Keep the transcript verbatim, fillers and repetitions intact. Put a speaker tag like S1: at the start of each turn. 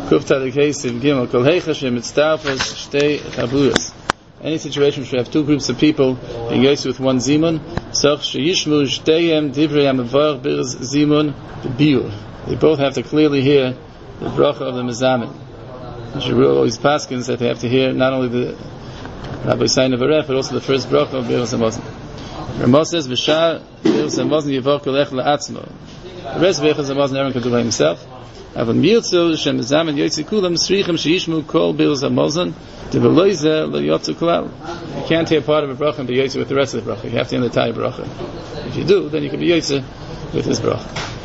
S1: Any situation where you have two groups of people being yosef with one zimun, they both have to clearly hear the bracha of the mezamin. Shirul always paskins that they have to hear not only the Rabbi Sayin of Aref, but also the first bracha of Birus HaMazon. Ramah says, "V'shar Birus HaMazon yivok olech la'atzmo." The rest of Birus HaMazon Aaron can do by himself. Avon mirtzu shem mezamin yotzi kulam srichim sheishmu kol Birus HaMazon develoize le'yotzu kolal. You can't hear part of a bracha and be yotzi with the rest of the bracha. You have to hear the entire bracha. If you do, then you can be yotzi with this bracha.